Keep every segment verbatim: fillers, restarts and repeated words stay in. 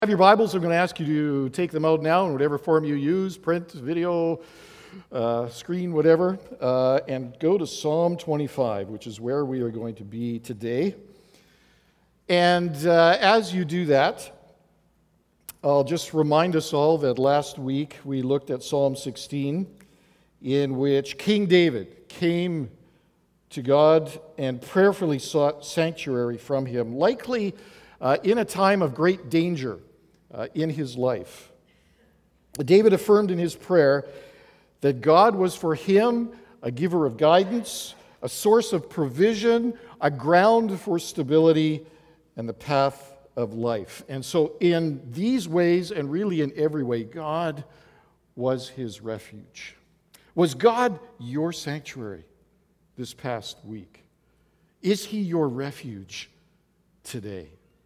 Have your Bibles, I'm going to ask you to take them out now in whatever form you use, print, video, uh, screen, whatever, uh, and go to Psalm twenty-five, which is where we are going to be today. And uh, as you do that, I'll just remind us all that last week we looked at Psalm sixteen, in which King David came to God and prayerfully sought sanctuary from him, likely uh, in a time of great danger Uh, in his life. David affirmed in his prayer that God was for him a giver of guidance, a source of provision, a ground for stability, and the path of life. And so in these ways, and really in every way, God was his refuge. Was God your sanctuary this past week? Is he your refuge today?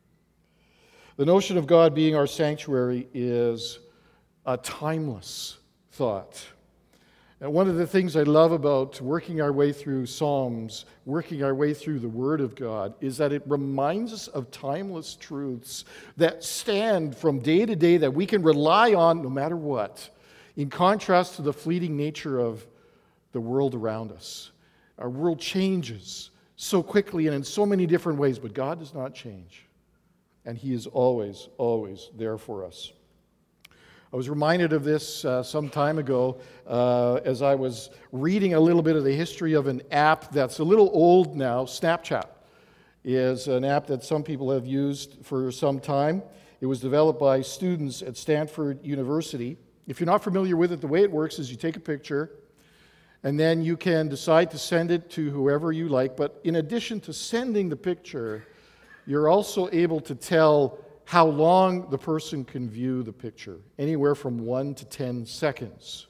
The notion of God being our sanctuary is a timeless thought. And one of the things I love about working our way through Psalms, working our way through the Word of God, is that it reminds us of timeless truths that stand from day to day that we can rely on no matter what, in contrast to the fleeting nature of the world around us. Our world changes so quickly and in so many different ways, but God does not change. And he is always, always there for us. I was reminded of this uh, some time ago uh, as I was reading a little bit of the history of an app that's a little old now. Snapchat is an app that some people have used for some time. It was developed by students at Stanford University. If you're not familiar with it, the way it works is you take a picture, and then you can decide to send it to whoever you like. But in addition to sending the picture, you're also able to tell how long the person can view the picture, anywhere from one to ten seconds.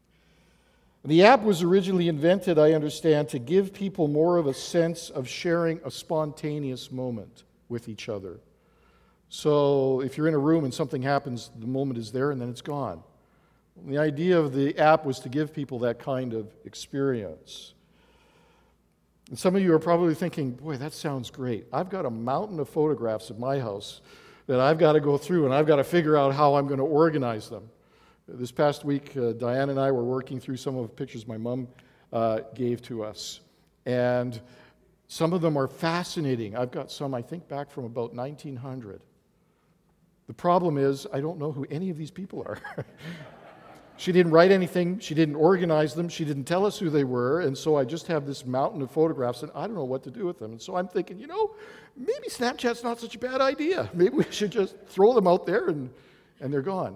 The app was originally invented, I understand, to give people more of a sense of sharing a spontaneous moment with each other. So if you're in a room and something happens, the moment is there and then it's gone. The idea of the app was to give people that kind of experience. And some of you are probably thinking, boy, that sounds great. I've got a mountain of photographs at my house that I've got to go through, and I've got to figure out how I'm going to organize them. This past week, uh, Diane and I were working through some of the pictures my mom uh, gave to us. And some of them are fascinating. I've got some, I think, back from about nineteen hundred. The problem is, I don't know who any of these people are. She didn't write anything, she didn't organize them, she didn't tell us who they were, and so I just have this mountain of photographs, and I don't know what to do with them. And so I'm thinking, you know, maybe Snapchat's not such a bad idea. Maybe we should just throw them out there, and, and they're gone.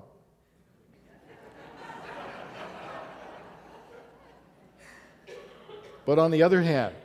But on the other hand,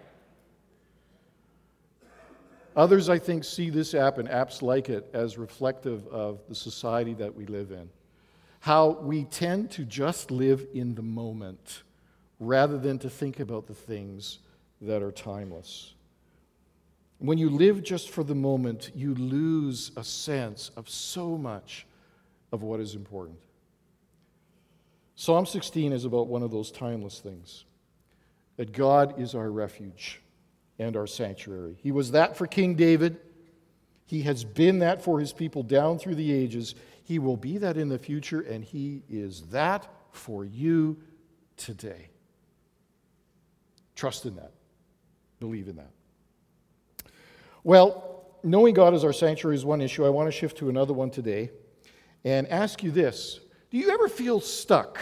others, I think, see this app and apps like it as reflective of the society that we live in. How we tend to just live in the moment rather than to think about the things that are timeless. When you live just for the moment, you lose a sense of so much of what is important. Psalm sixteen is about one of those timeless things, that God is our refuge and our sanctuary. He was that for King David. He has been that for his people down through the ages. He will be that in the future, and he is that for you today. Trust in that. Believe in that. Well, knowing God as our sanctuary is one issue. I want to shift to another one today and ask you this. Do you ever feel stuck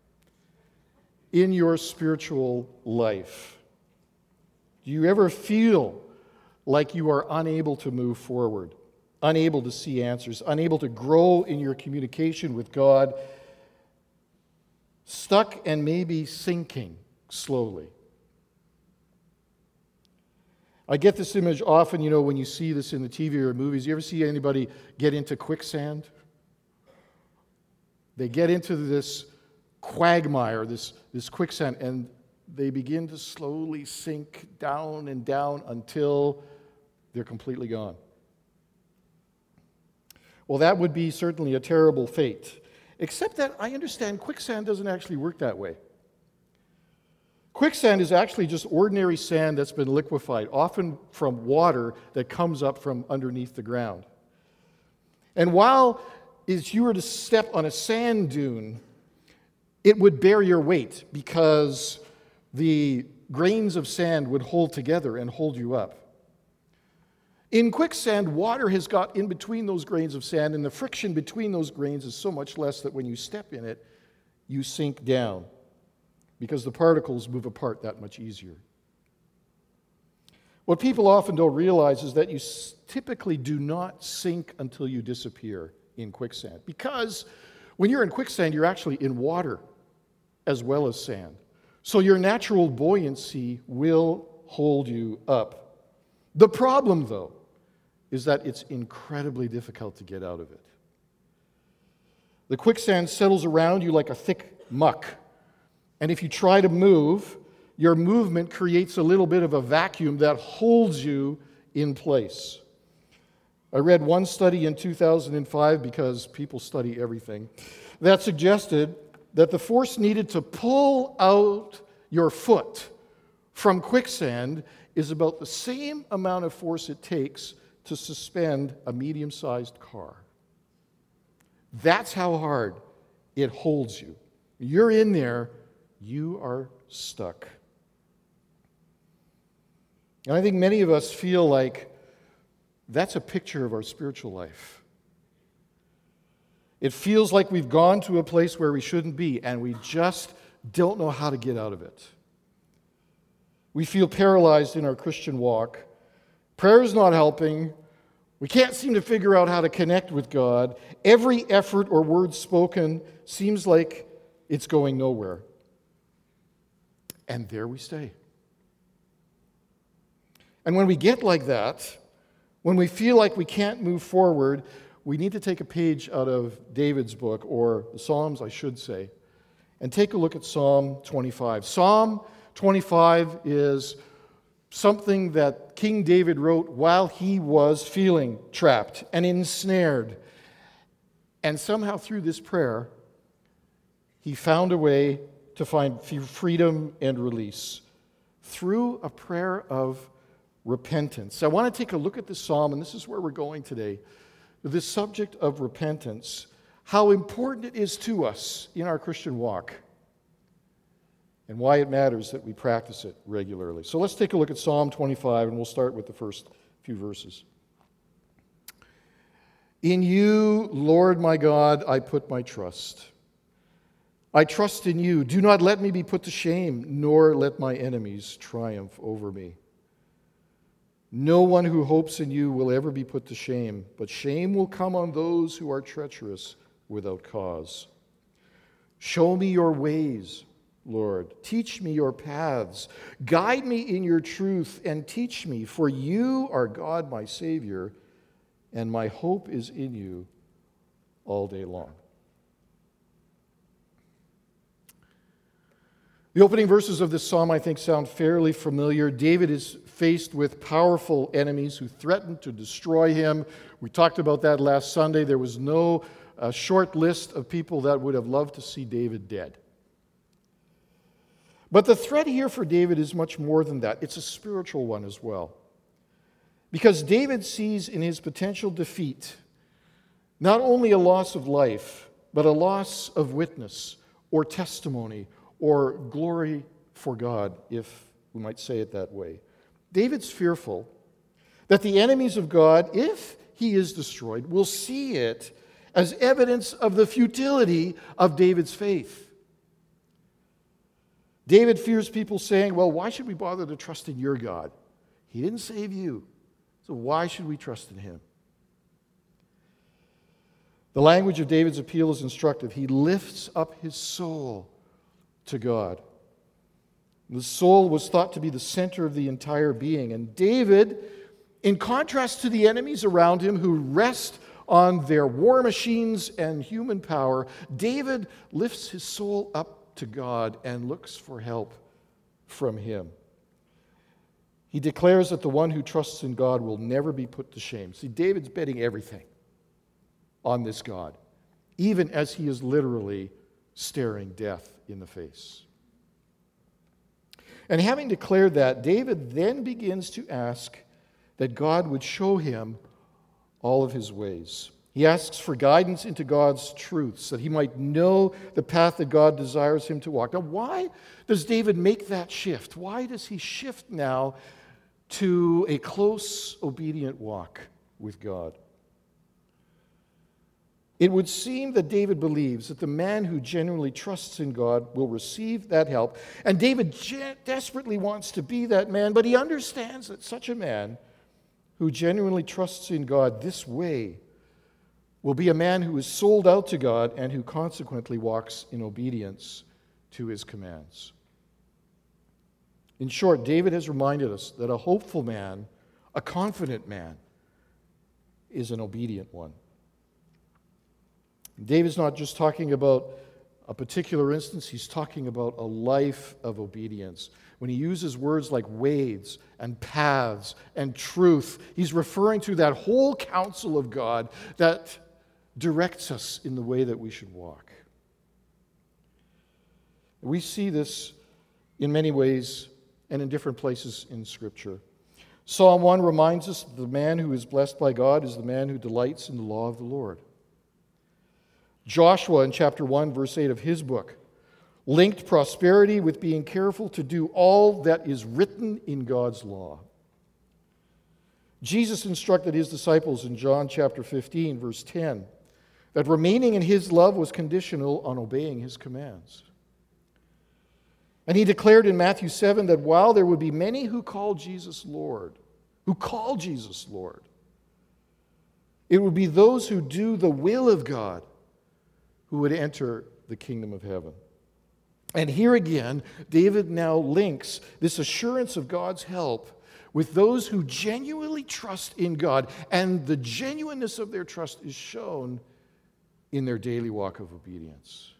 in your spiritual life? Do you ever feel like you are unable to move forward, unable to see answers, unable to grow in your communication with God, stuck and maybe sinking slowly? I get this image often, you know, when you see this in the T V or movies. You ever see anybody get into quicksand? They get into this quagmire, this, this quicksand, and they begin to slowly sink down and down until they're completely gone. Well, that would be certainly a terrible fate. Except that I understand quicksand doesn't actually work that way. Quicksand is actually just ordinary sand that's been liquefied, often from water that comes up from underneath the ground. And while if you were to step on a sand dune, it would bear your weight because the grains of sand would hold together and hold you up. In quicksand, water has got in between those grains of sand, and the friction between those grains is so much less that when you step in it, you sink down because the particles move apart that much easier. What people often don't realize is that you typically do not sink until you disappear in quicksand, because when you're in quicksand, you're actually in water as well as sand. So your natural buoyancy will hold you up. The problem, though, is that it's incredibly difficult to get out of it. The quicksand settles around you like a thick muck, and if you try to move, your movement creates a little bit of a vacuum that holds you in place. I read one study in two thousand five, because people study everything, that suggested that the force needed to pull out your foot from quicksand is about the same amount of force it takes to suspend a medium-sized car. That's how hard it holds you. You're in there, you are stuck. And I think many of us feel like that's a picture of our spiritual life. It feels like we've gone to a place where we shouldn't be, and we just don't know how to get out of it. We feel paralyzed in our Christian walk. Prayer is not helping. We can't seem to figure out how to connect with God. Every effort or word spoken seems like it's going nowhere. And there we stay. And when we get like that, when we feel like we can't move forward, we need to take a page out of David's book, or the Psalms, I should say, and take a look at Psalm twenty-five. Psalm twenty-five is something that King David wrote while he was feeling trapped and ensnared. And somehow through this prayer, he found a way to find freedom and release through a prayer of repentance. I want to take a look at this psalm, and this is where we're going today. This subject of repentance, how important it is to us in our Christian walk, and why it matters that we practice it regularly. So let's take a look at Psalm twenty-five, and we'll start with the first few verses. In you, Lord my God, I put my trust. I trust in you. Do not let me be put to shame, nor let my enemies triumph over me. No one who hopes in you will ever be put to shame, but shame will come on those who are treacherous without cause. Show me your ways, Lord. Teach me your paths. Guide me in your truth and teach me, for you are God, my Savior, and my hope is in you all day long. The opening verses of this psalm, I think, sound fairly familiar. David is faced with powerful enemies who threaten to destroy him. We talked about that last Sunday. There was no uh, short list of people that would have loved to see David dead. But the threat here for David is much more than that. It's a spiritual one as well. Because David sees in his potential defeat not only a loss of life, but a loss of witness or testimony or glory for God, if we might say it that way. David's fearful that the enemies of God, if he is destroyed, will see it as evidence of the futility of David's faith. David fears people saying, well, why should we bother to trust in your God? He didn't save you, so why should we trust in him? The language of David's appeal is instructive. He lifts up his soul to God. The soul was thought to be the center of the entire being. And David, in contrast to the enemies around him who rest on their war machines and human power, David lifts his soul up to God and looks for help from him. He declares that the one who trusts in God will never be put to shame. See, David's betting everything on this God, even as he is literally staring death in the face. And having declared that, David then begins to ask that God would show him all of his ways. He He asks for guidance into God's truths, that he might know the path that God desires him to walk. Now, why does David make that shift? Why does he shift now to a close, obedient walk with God? It would seem that David believes that the man who genuinely trusts in God will receive that help. And David je- desperately wants to be that man, but he understands that such a man who genuinely trusts in God this way will be a man who is sold out to God and who consequently walks in obedience to his commands. In short, David has reminded us that a hopeful man, a confident man, is an obedient one. David's not just talking about a particular instance, he's talking about a life of obedience. When he uses words like ways and paths and truth, he's referring to that whole counsel of God that directs us in the way that we should walk. We see this in many ways and in different places in Scripture. Psalm one reminds us that the man who is blessed by God is the man who delights in the law of the Lord. Joshua in chapter one, verse eight of his book, linked prosperity with being careful to do all that is written in God's law. Jesus instructed his disciples in John chapter fifteen, verse ten, that remaining in his love was conditional on obeying his commands. And he declared in Matthew seven that while there would be many who call Jesus Lord, who call Jesus Lord, it would be those who do the will of God who would enter the kingdom of heaven. And here again, David now links this assurance of God's help with those who genuinely trust in God, and the genuineness of their trust is shown in their daily walk of obedience.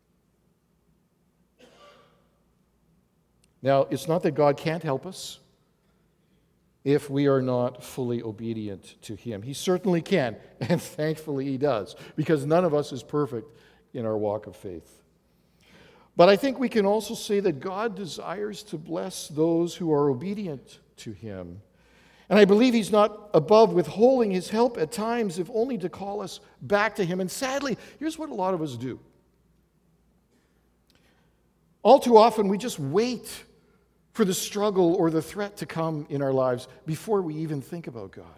Now, it's not that God can't help us if we are not fully obedient to him. He certainly can, and thankfully he does, because none of us is perfect in our walk of faith. But I think we can also say that God desires to bless those who are obedient to him. And I believe he's not above withholding his help at times, if only to call us back to him. And sadly, here's what a lot of us do. All too often, we just wait for the struggle or the threat to come in our lives before we even think about God.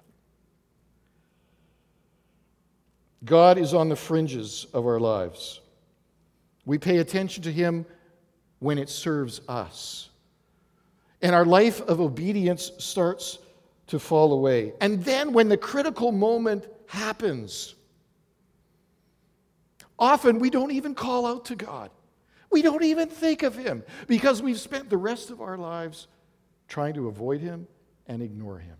God is on the fringes of our lives. We pay attention to him when it serves us. And our life of obedience starts to fall away. And then when the critical moment happens, often we don't even call out to God. We don't even think of him because we've spent the rest of our lives trying to avoid him and ignore him.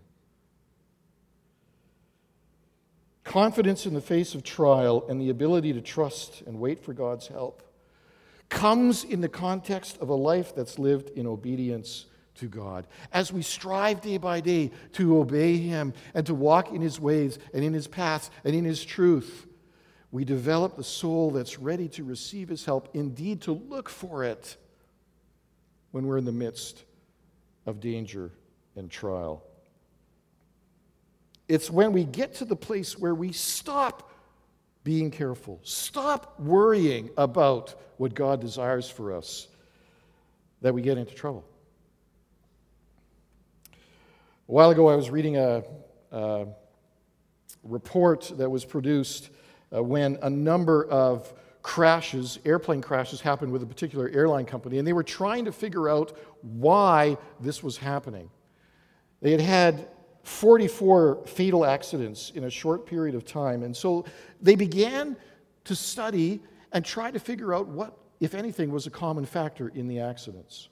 Confidence in the face of trial and the ability to trust and wait for God's help comes in the context of a life that's lived in obedience to God. As we strive day by day to obey him and to walk in his ways and in his paths and in his truth, we develop the soul that's ready to receive his help, indeed to look for it when we're in the midst of danger and trial. It's when we get to the place where we stop being careful, stop worrying about what God desires for us, that we get into trouble. A while ago, I was reading a, a report that was produced uh, when a number of crashes, airplane crashes, happened with a particular airline company, and they were trying to figure out why this was happening. They had had forty-four fatal accidents in a short period of time, and so they began to study and try to figure out what, if anything, was a common factor in the accidents.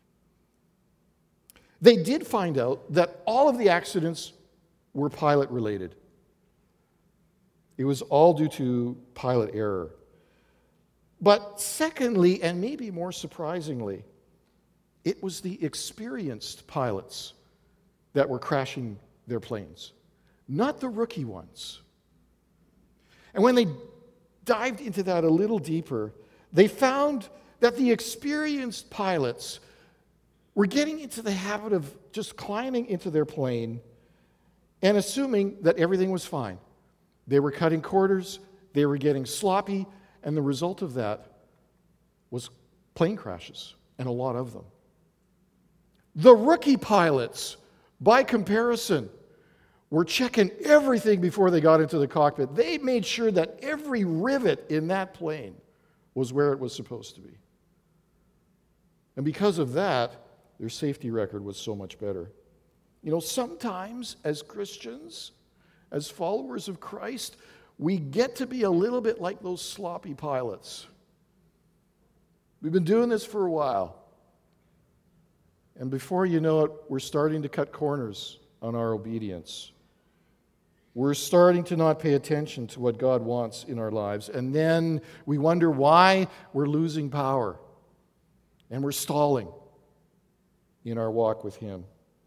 They did find out that all of the accidents were pilot-related. It was all due to pilot error. But secondly, and maybe more surprisingly, it was the experienced pilots that were crashing their planes, not the rookie ones. And when they dived into that a little deeper, they found that the experienced pilots were getting into the habit of just climbing into their plane and assuming that everything was fine. They were cutting corners, they were getting sloppy, and the result of that was plane crashes, and a lot of them. The rookie pilots, by comparison, were checking everything before they got into the cockpit. They made sure that every rivet in that plane was where it was supposed to be. And because of that, their safety record was so much better. You know, sometimes as Christians, as followers of Christ, we get to be a little bit like those sloppy pilots. We've been doing this for a while. And before you know it, we're starting to cut corners on our obedience. We're starting to not pay attention to what God wants in our lives. And then we wonder why we're losing power and we're stalling in our walk with Him.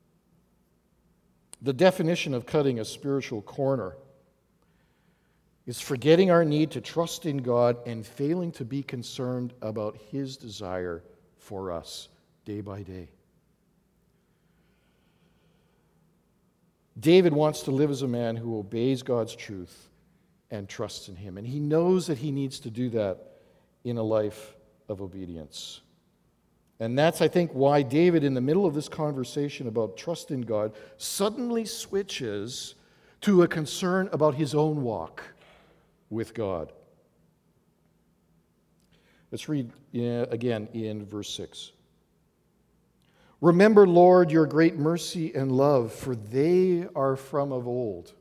The definition of cutting a spiritual corner is forgetting our need to trust in God and failing to be concerned about His desire for us day by day. David wants to live as a man who obeys God's truth and trusts in Him. And he knows that he needs to do that in a life of obedience. And that's, I think, why David, in the middle of this conversation about trust in God, suddenly switches to a concern about his own walk with God. Let's read again in verse six. Remember, Lord, your great mercy and love, for they are from of old.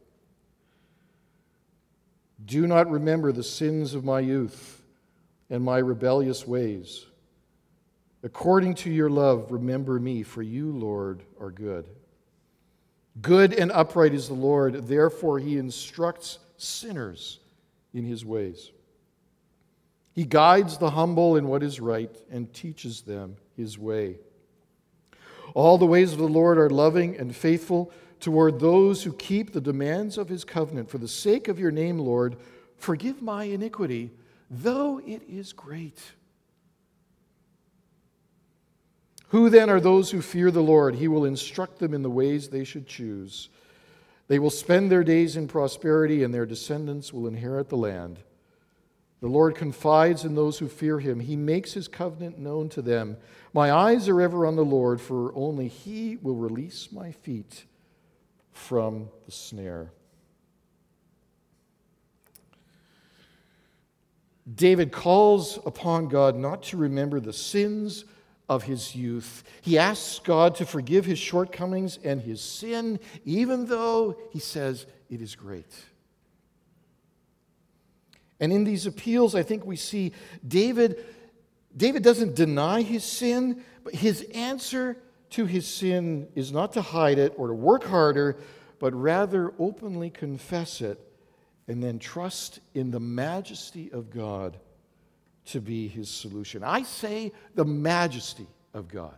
Do not remember the sins of my youth and my rebellious ways. According to your love, remember me, for you, Lord, are good. Good and upright is the Lord, therefore he instructs sinners in his ways. He guides the humble in what is right and teaches them his way. All the ways of the Lord are loving and faithful toward those who keep the demands of his covenant. For the sake of your name, Lord, forgive my iniquity, though it is great. Who then are those who fear the Lord? He will instruct them in the ways they should choose. They will spend their days in prosperity, and their descendants will inherit the land. The Lord confides in those who fear him. He makes his covenant known to them. My eyes are ever on the Lord, for only he will release my feet from the snare. David calls upon God not to remember the sins of his youth. He asks God to forgive his shortcomings and his sin, even though he says it is great. And in these appeals, I think we see David, David doesn't deny his sin, but his answer to his sin is not to hide it or to work harder, but rather openly confess it and then trust in the majesty of God to be his solution. I say the majesty of God.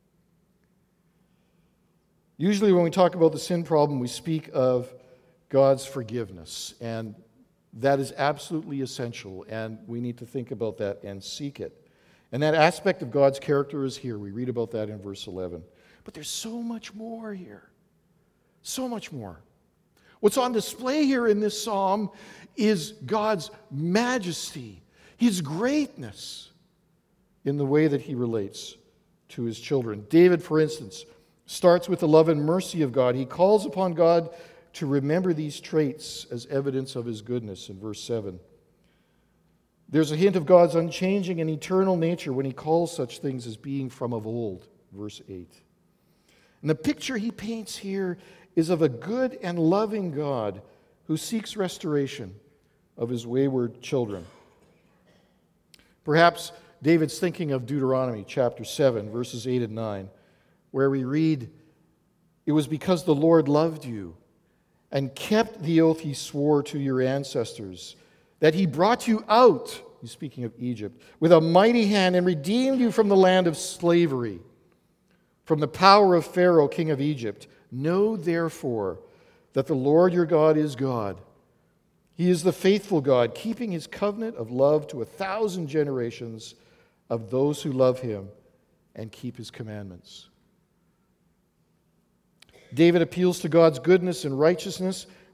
Usually when we talk about the sin problem, we speak of God's forgiveness, and that is absolutely essential, and we need to think about that and seek it. And that aspect of God's character is here. We read about that in verse eleven. But there's so much more here. So much more. What's on display here in this psalm is God's majesty, his greatness in the way that he relates to his children. David, for instance, starts with the love and mercy of God. He calls upon God to remember these traits as evidence of his goodness in verse seven. There's a hint of God's unchanging and eternal nature when he calls such things as being from of old, verse eight. And the picture he paints here is of a good and loving God who seeks restoration of his wayward children. Perhaps David's thinking of Deuteronomy chapter seven, verses eight and nine, where we read, "It was because the Lord loved you and kept the oath he swore to your ancestors, that he brought you out," he's speaking of Egypt, "with a mighty hand and redeemed you from the land of slavery, from the power of Pharaoh, king of Egypt. Know therefore that the Lord your God is God. He is the faithful God, keeping his covenant of love to a thousand generations of those who love him and keep his commandments." David appeals to God's goodness and righteousness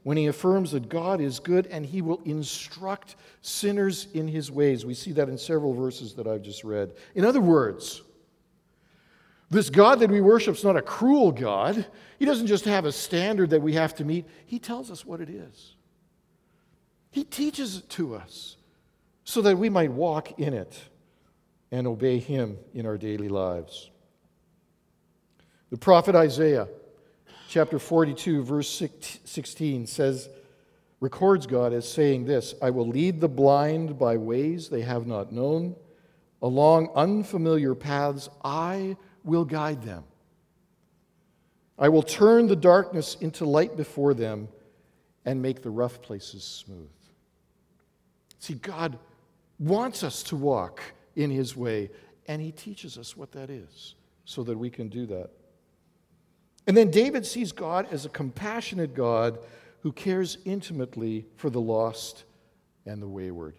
when he affirms that God is good and he will instruct sinners in his ways. We see that in several verses that I've just read. In other words, this God that we worship is not a cruel God. He doesn't just have a standard that we have to meet. He tells us what it is. He teaches it to us so that we might walk in it and obey him in our daily lives. The prophet Isaiah, chapter forty-two, verse sixteen, says, records God as saying this, I will lead the blind by ways they have not known. Along unfamiliar paths I will guide them. I will turn the darkness into light before them and make the rough places smooth. See, God wants us to walk in his way, and he teaches us what that is so that we can do that. And then David sees God as a compassionate God who cares intimately for the lost and the wayward.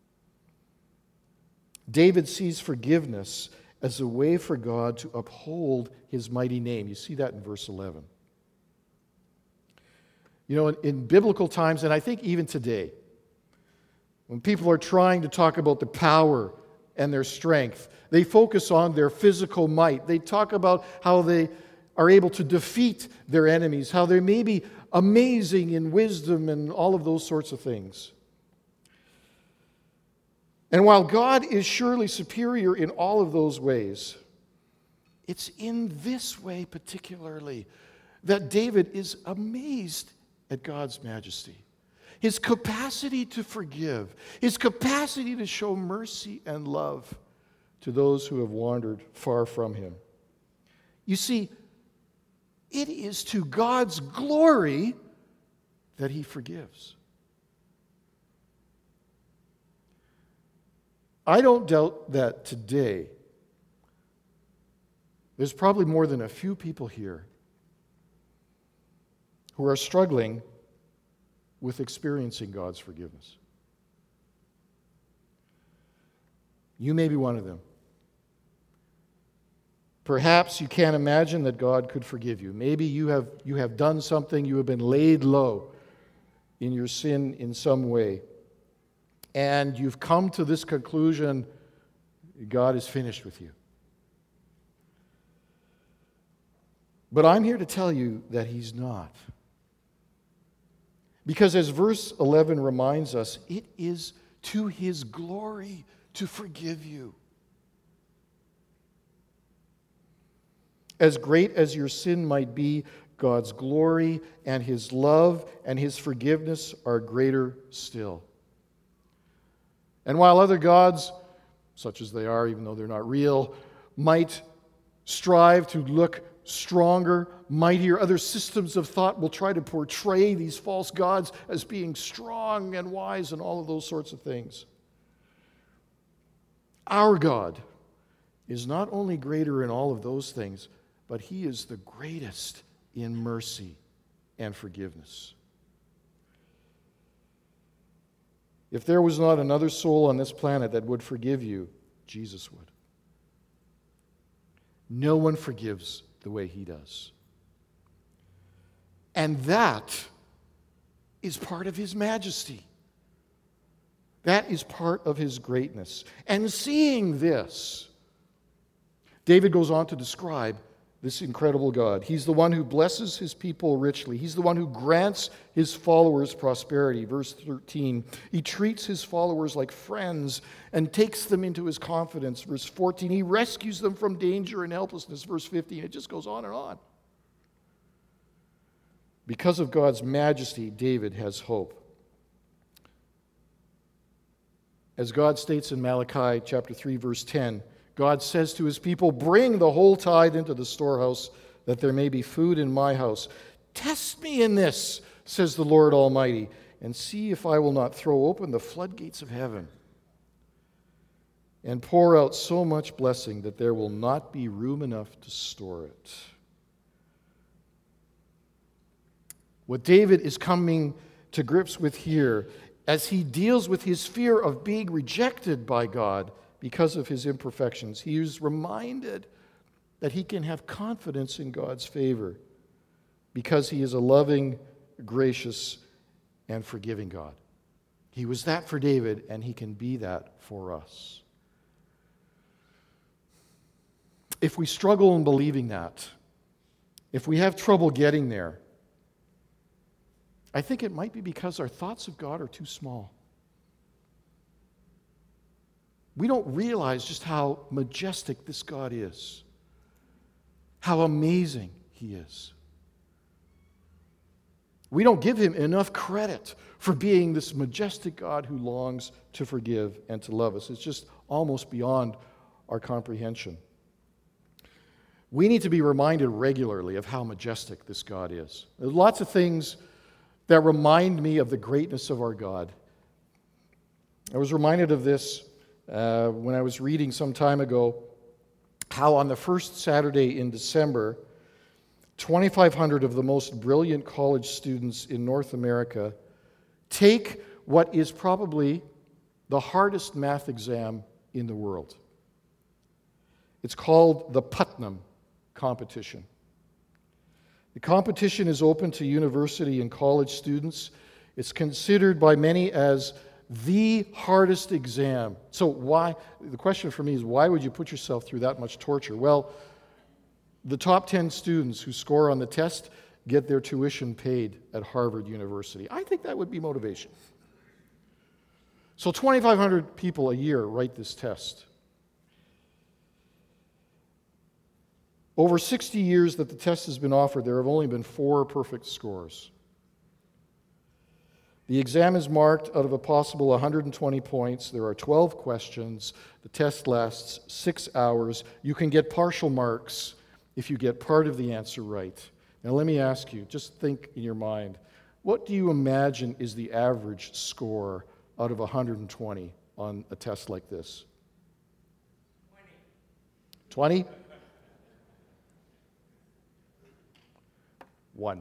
David sees forgiveness as a way for God to uphold his mighty name. You see that in verse eleven. You know, in, in biblical times, and I think even today, when people are trying to talk about the power and their strength, they focus on their physical might. They talk about how they are able to defeat their enemies, how they may be amazing in wisdom and all of those sorts of things. And while God is surely superior in all of those ways, it's in this way particularly that David is amazed at God's majesty. His capacity to forgive, his capacity to show mercy and love to those who have wandered far from him. You see, it is to God's glory that he forgives. I don't doubt that today there's probably more than a few people here who are struggling with experiencing God's forgiveness. You may be one of them. Perhaps you can't imagine that God could forgive you. Maybe you have, you have done something, you have been laid low in your sin in some way. And you've come to this conclusion, God is finished with you. But I'm here to tell you that he's not. Because as verse eleven reminds us, it is to his glory to forgive you. As great as your sin might be, God's glory and his love and his forgiveness are greater still. And while other gods, such as they are, even though they're not real, might strive to look stronger, mightier, other systems of thought will try to portray these false gods as being strong and wise and all of those sorts of things. Our God is not only greater in all of those things, but he is the greatest in mercy and forgiveness. If there was not another soul on this planet that would forgive you, Jesus would. No one forgives the way he does. And that is part of his majesty. That is part of his greatness. And seeing this, David goes on to describe this incredible God. He's the one who blesses his people richly. He's the one who grants his followers prosperity. Verse thirteen, he treats his followers like friends and takes them into his confidence. Verse fourteen, he rescues them from danger and helplessness. Verse fifteen, it just goes on and on. Because of God's majesty, David has hope. As God states in Malachi chapter three, verse ten, God says to his people, bring the whole tithe into the storehouse, that there may be food in my house. Test me in this, says the Lord Almighty, and see if I will not throw open the floodgates of heaven and pour out so much blessing that there will not be room enough to store it. What David is coming to grips with here, as he deals with his fear of being rejected by God, because of his imperfections, he is reminded that he can have confidence in God's favor because he is a loving, gracious, and forgiving God. He was that for David, and he can be that for us. If we struggle in believing that, if we have trouble getting there, I think it might be because our thoughts of God are too small. We don't realize just how majestic this God is, how amazing He is. We don't give Him enough credit for being this majestic God who longs to forgive and to love us. It's just almost beyond our comprehension. We need to be reminded regularly of how majestic this God is. There's lots of things that remind me of the greatness of our God. I was reminded of this uh, when I was reading some time ago how on the first Saturday in December, twenty-five hundred of the most brilliant college students in North America take what is probably the hardest math exam in the world. It's called the Putnam Competition. The competition is open to university and college students. It's considered by many as the hardest exam. So why, the question for me is, why would you put yourself through that much torture? Well, the top ten students who score on the test get their tuition paid at Harvard University. I think that would be motivation. So twenty-five hundred people a year write this test. Over sixty years that the test has been offered, there have only been four perfect scores. The exam is marked out of a possible one hundred twenty points. There are twelve questions. The test lasts six hours. You can get partial marks if you get part of the answer right. Now let me ask you, just think in your mind, what do you imagine is the average score out of one hundred twenty on a test like this? twenty? One.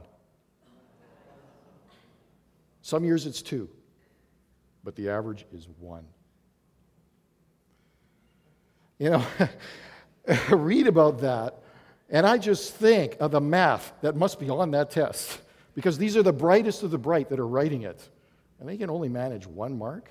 Some years it's two, but the average is one. You know, read about that, and I just think of the math that must be on that test, because these are the brightest of the bright that are writing it, and they can only manage one mark.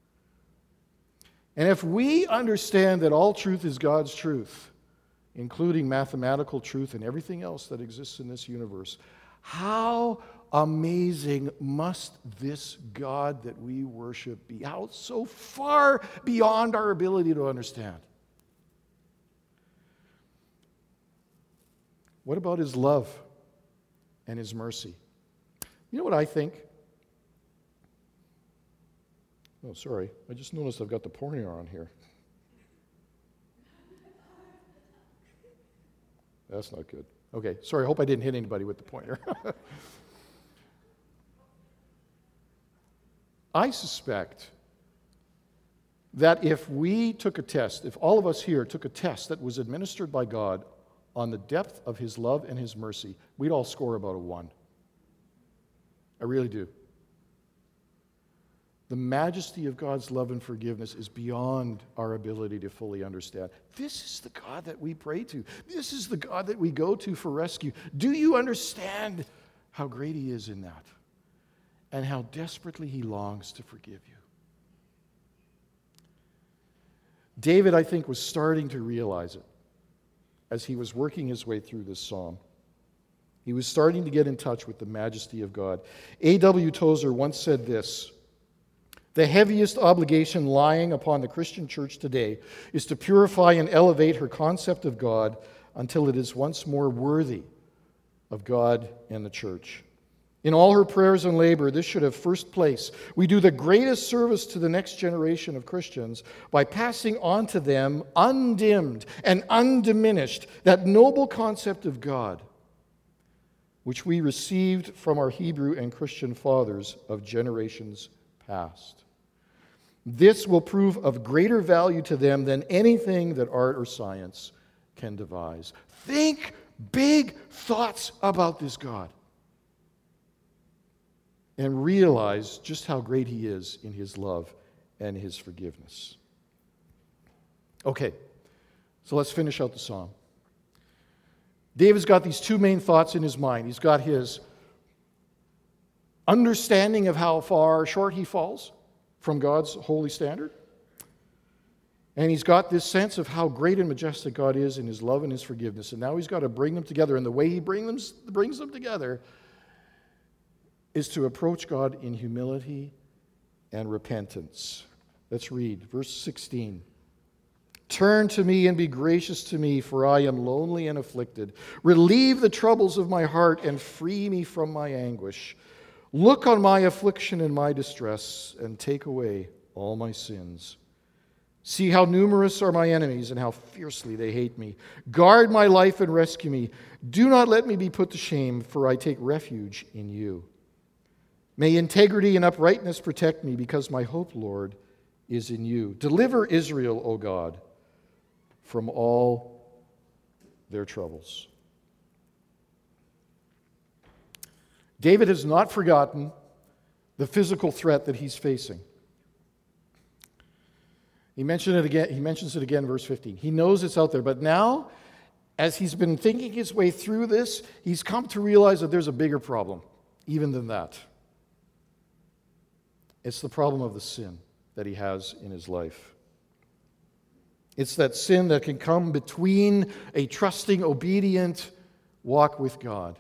And if we understand that all truth is God's truth, including mathematical truth and everything else that exists in this universe, how amazing must this God that we worship be? How so far beyond our ability to understand? What about His love and His mercy? You know what I think? Oh, sorry. I just noticed I've got the pointer on here. That's not good. Okay, sorry, I hope I didn't hit anybody with the pointer. I suspect that if we took a test, if all of us here took a test that was administered by God on the depth of His love and His mercy, we'd all score about a one. I really do. The majesty of God's love and forgiveness is beyond our ability to fully understand. This is the God that we pray to. This is the God that we go to for rescue. Do you understand how great He is in that? And how desperately He longs to forgive you? David, I think, was starting to realize it as he was working his way through this psalm. He was starting to get in touch with the majesty of God. A W Tozer once said this: "The heaviest obligation lying upon the Christian church today is to purify and elevate her concept of God until it is once more worthy of God and the church. In all her prayers and labor, this should have first place. We do the greatest service to the next generation of Christians by passing on to them, undimmed and undiminished, that noble concept of God, which we received from our Hebrew and Christian fathers of generations past. This will prove of greater value to them than anything that art or science can devise." Think big thoughts about this God and realize just how great He is in His love and His forgiveness. Okay, so let's finish out the psalm. David's got these two main thoughts in his mind. He's got his understanding of how far short he falls from God's holy standard. And he's got this sense of how great and majestic God is in his love and his forgiveness. And now he's got to bring them together. And the way he bring them, brings them together is to approach God in humility and repentance. Let's read verse sixteen. Turn to me and be gracious to me, for I am lonely and afflicted. Relieve the troubles of my heart and free me from my anguish. Look on my affliction and my distress and take away all my sins. See how numerous are my enemies and how fiercely they hate me. Guard my life and rescue me. Do not let me be put to shame, for I take refuge in you. May integrity and uprightness protect me, because my hope, Lord, is in you. Deliver Israel, O God, from all their troubles. David has not forgotten the physical threat that he's facing. He mentioned it again, he mentions it again in verse fifteen. He knows it's out there, but now, as he's been thinking his way through this, he's come to realize that there's a bigger problem, even than that. It's the problem of the sin that he has in his life. It's that sin that can come between a trusting, obedient walk with God.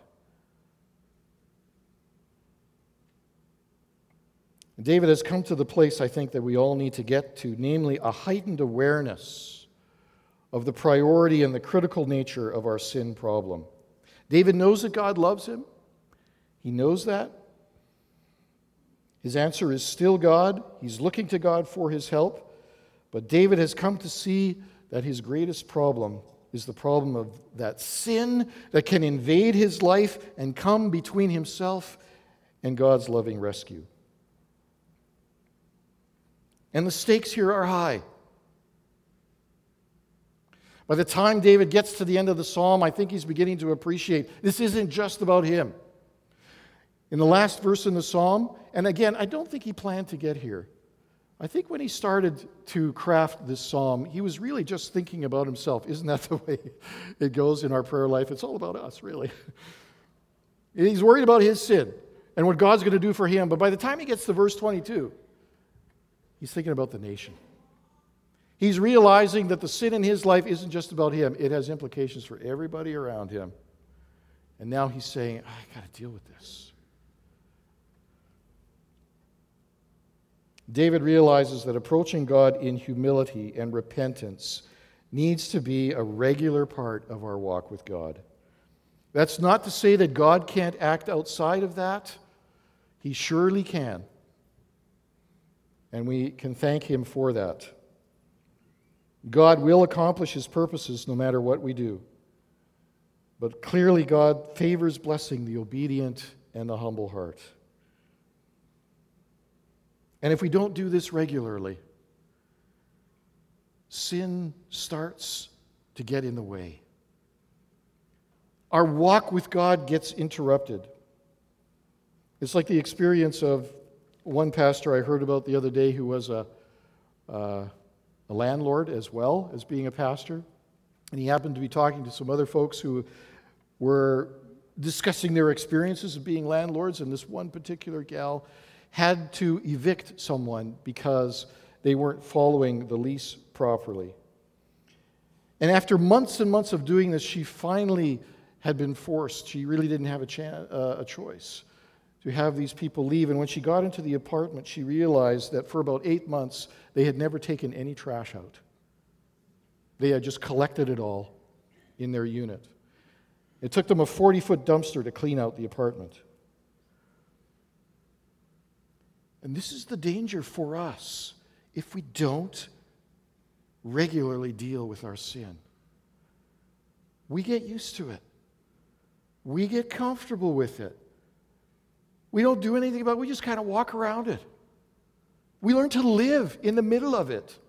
David has come to the place, I think, that we all need to get to, namely a heightened awareness of the priority and the critical nature of our sin problem. David knows that God loves him. He knows that. His answer is still God. He's looking to God for his help. But David has come to see that his greatest problem is the problem of that sin that can invade his life and come between himself and God's loving rescue. And the stakes here are high. By the time David gets to the end of the psalm, I think he's beginning to appreciate this isn't just about him. In the last verse in the psalm, and again, I don't think he planned to get here. I think when he started to craft this psalm, he was really just thinking about himself. Isn't that the way it goes in our prayer life? It's all about us, really. He's worried about his sin and what God's going to do for him. But by the time he gets to verse twenty-two, he's thinking about the nation. He's realizing that the sin in his life isn't just about him. It has implications for everybody around him. And now he's saying, I got to deal with this. David realizes that approaching God in humility and repentance needs to be a regular part of our walk with God. That's not to say that God can't act outside of that. He surely can. And we can thank him for that. God will accomplish his purposes no matter what we do. But clearly God favors blessing the obedient and the humble heart. And if we don't do this regularly, sin starts to get in the way. Our walk with God gets interrupted. It's like the experience of one pastor I heard about the other day who was a, uh, a landlord as well as being a pastor. And he happened to be talking to some other folks who were discussing their experiences of being landlords. And this one particular gal had to evict someone because they weren't following the lease properly. And after months and months of doing this, she finally had been forced. She really didn't have a, chance, uh, a choice to have these people leave. And when she got into the apartment, she realized that for about eight months, they had never taken any trash out. They had just collected it all in their unit. It took them a forty-foot dumpster to clean out the apartment. And this is the danger for us if we don't regularly deal with our sin. We get used to it. We get comfortable with it. We don't do anything about it. We just kind of walk around it. We learn to live in the middle of it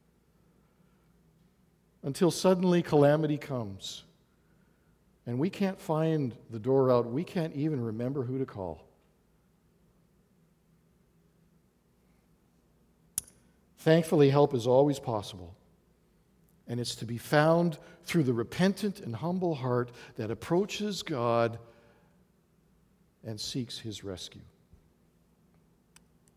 until suddenly calamity comes. And we can't find the door out. We can't even remember who to call. Thankfully, help is always possible. And it's to be found through the repentant and humble heart that approaches God and seeks his rescue.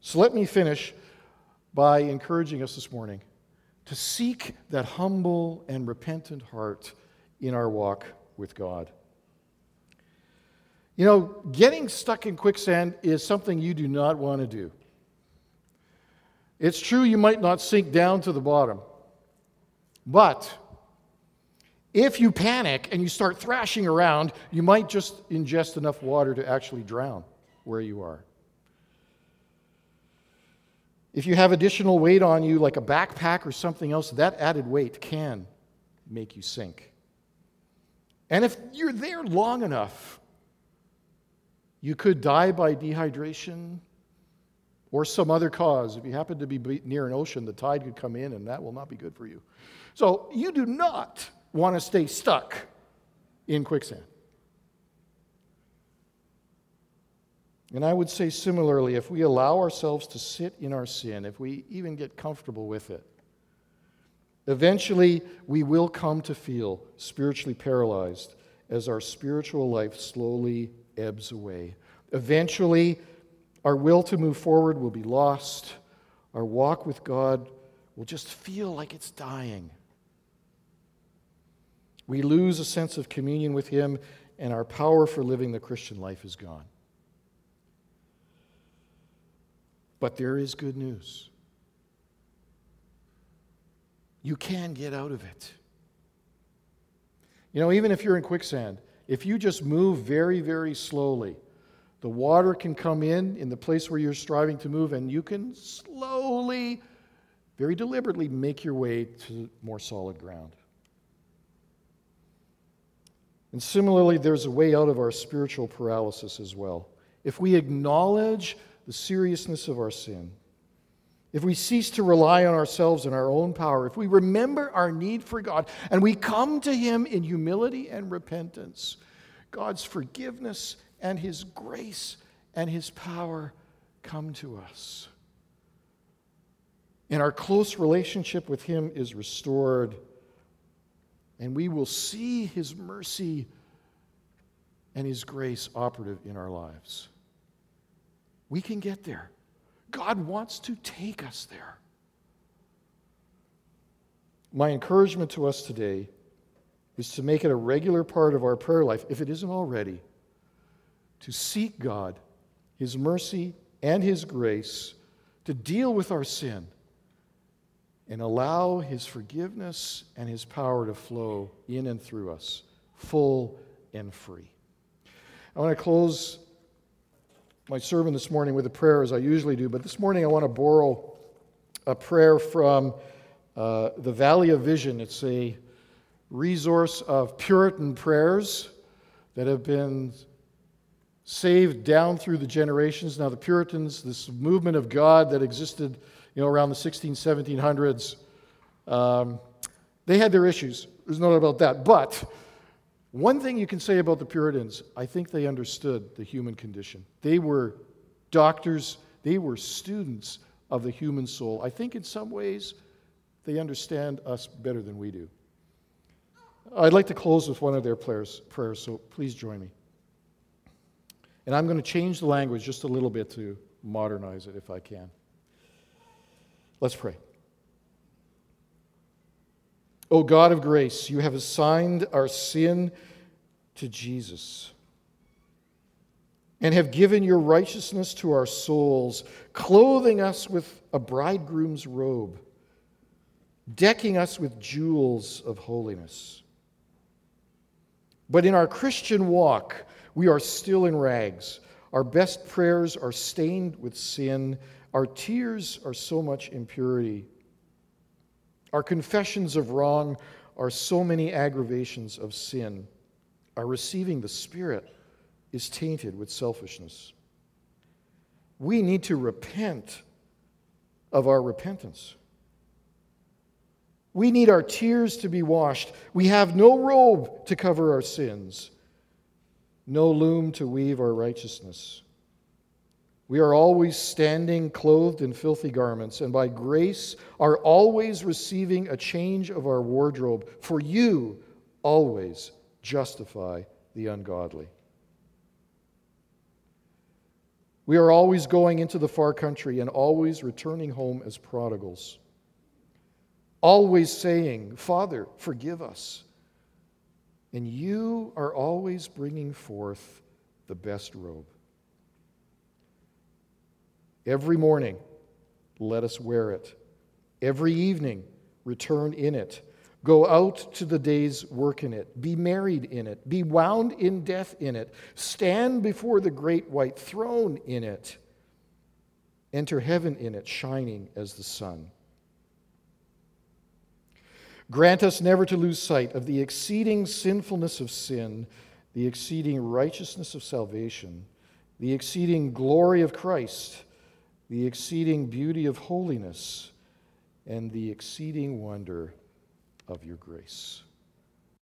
So let me finish by encouraging us this morning to seek that humble and repentant heart in our walk with God. You know, getting stuck in quicksand is something you do not want to do. It's true you might not sink down to the bottom, but if you panic and you start thrashing around, you might just ingest enough water to actually drown where you are. If you have additional weight on you, like a backpack or something else, that added weight can make you sink. And if you're there long enough, you could die by dehydration or some other cause. If you happen to be near an ocean, the tide could come in, and that will not be good for you. So you do not want to stay stuck in quicksand. And I would say similarly, if we allow ourselves to sit in our sin, if we even get comfortable with it, eventually we will come to feel spiritually paralyzed as our spiritual life slowly ebbs away. Eventually, our will to move forward will be lost. Our walk with God will just feel like it's dying. We lose a sense of communion with Him, and our power for living the Christian life is gone. But there is good news. You can get out of it. You know, even if you're in quicksand, if you just move very, very slowly, the water can come in in the place where you're striving to move, and you can slowly, very deliberately make your way to more solid ground. And similarly, there's a way out of our spiritual paralysis as well. If we acknowledge the seriousness of our sin, if we cease to rely on ourselves and our own power, if we remember our need for God and we come to Him in humility and repentance, God's forgiveness and His grace and His power come to us. And our close relationship with Him is restored, and we will see His mercy and His grace operative in our lives. We can get there. God wants to take us there. My encouragement to us today is to make it a regular part of our prayer life, if it isn't already, to seek God, His mercy and His grace, to deal with our sin, and allow His forgiveness and His power to flow in and through us, full and free. I want to close my sermon this morning with a prayer, as I usually do, but this morning I want to borrow a prayer from uh, the Valley of Vision. It's a resource of Puritan prayers that have been saved down through the generations. Now, the Puritans, this movement of God that existed, you know, around the sixteen, seventeen hundreds, um, they had their issues. There's no doubt about that. But one thing you can say about the Puritans, I think they understood the human condition. They were doctors, they were students of the human soul. I think in some ways they understand us better than we do. I'd like to close with one of their prayers, prayers, so please join me. And I'm going to change the language just a little bit to modernize it if I can. Let's pray. O God of grace, you have assigned our sin to Jesus and have given your righteousness to our souls, clothing us with a bridegroom's robe, decking us with jewels of holiness. But in our Christian walk, we are still in rags. Our best prayers are stained with sin. Our tears are so much impurity. Our confessions of wrong are so many aggravations of sin. Our receiving the Spirit is tainted with selfishness. We need to repent of our repentance. We need our tears to be washed. We have no robe to cover our sins, no loom to weave our righteousness. We are always standing clothed in filthy garments, and by grace are always receiving a change of our wardrobe, for you always justify the ungodly. We are always going into the far country and always returning home as prodigals. Always saying, Father, forgive us. And you are always bringing forth the best robe. Every morning, let us wear it. Every evening, return in it. Go out to the day's work in it. Be married in it. Be wound in death in it. Stand before the great white throne in it. Enter heaven in it, shining as the sun. Grant us never to lose sight of the exceeding sinfulness of sin, the exceeding righteousness of salvation, the exceeding glory of Christ, the exceeding beauty of holiness, and the exceeding wonder of your grace.